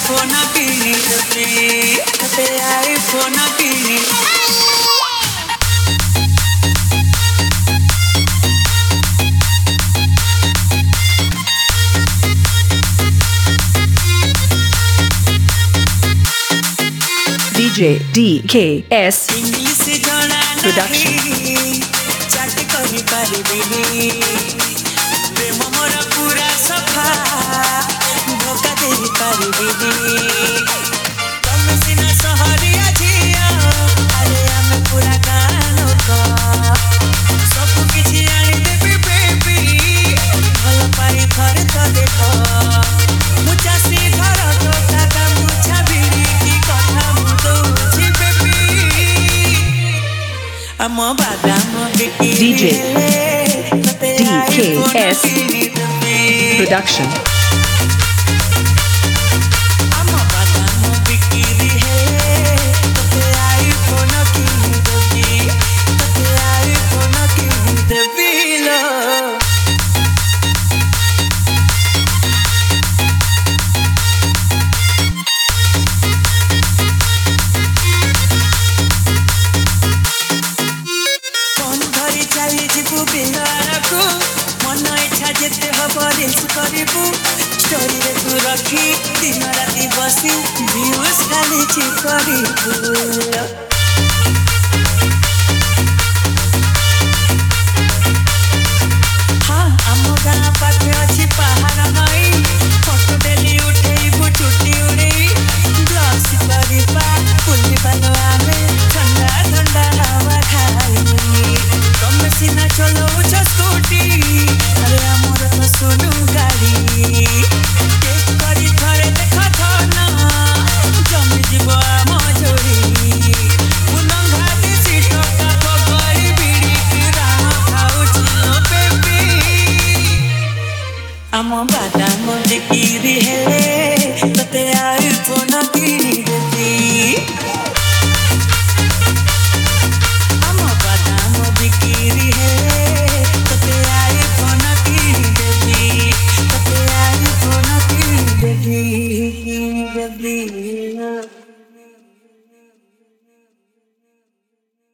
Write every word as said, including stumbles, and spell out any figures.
iPhone କିଣିଦେବି ତତେ iPhone କିଣି D J D K S English ଜଣା Production ଚାଟ କରିପାରିବିନି ପ୍ରେମ ମୋର ପୁରା ସଫା ଧୋକା ଦେଇପାରିବିନି ତମେ ସିନା ସହରିଆ ଝିଅ ଆରେ ଆମେ ପୁରା ଗାଁ ଲୋକ ସବୁ କିଛି ଆଣିଦେବି ବେବି ଭଲ ପାଇ ଥରେ ତ ଦେଖ ମୁଁ ଚାଷୀ ଘର ଟୋକା ମୁଛା ବିଡ଼ିକି କଥା ମୁଁ ଦଉଛି ବେବି ଆମ ବାଦାମ ବିକି D J D K S Production ଆମ ବାଦାମ ବିକିରି ହେଲେ ତତେ iPhone କିଣିଦେବି ତତେ iPhone କିଣିଦେବି ଲୋ ଫୋନ୍ ଧରି ଚାଲିଯିବୁ ବିହାରକୁ ମନ ଇଚ୍ଛା ଯେତେ ହବ ରିଲ୍ସ କରିବୁ ଷ୍ଟୋରିରେ ତୁ ରଖି ଦିନ ରାତି ବସି ଭିଉଜ ଖାଲିଛି କରିବୁ ହଁ ଆମ ଗାଁ ପାଖେ ଅଛି ପାହାଡ଼ ନଈ ଫଟୋ ଡେଲି ଉଠେଇବୁ ଚୁଟି ଉଡ଼େଇ ବ୍ଲଗ୍ କରିବା ବୁଲିବା ଲୋ ଆମେ ଥଣ୍ଡା ଥଣ୍ଡା ହାୱା ଖାଇ ତମେ ସିନା ଚଲଉଛ ସ୍କୁଟି ଆରେ ଆମର ତ ସୁନୁ ଗାଡ଼ି ଟେକ୍ କରି ଥରେ ଦେଖ ଧନ ଜମିଯିବ ଆମ ଯୋଡ଼ି ମୁଁ ନଙ୍ଘା ଦେଶୀ ଟୋକା ପଗଳି ବିଡ଼ିକି ରାଣ ଖାଉଛି ଲୋ ବେବି ଆମ ବାଦାମ ବିକିରି ହେଲେ ତତେ iPhone କିଣିଦେବି ଆମ ବାଦାମ ବିକିରି ହେଲେ ତତେ iPhone କିଣିଦେବି ତତେ iPhone କିଣିଦେବି କିଣିଦେବି